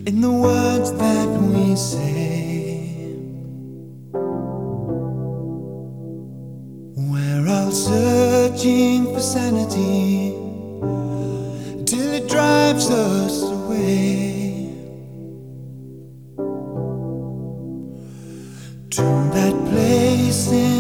in the words that we say. We're all searching for sanity till it drives us away to that place in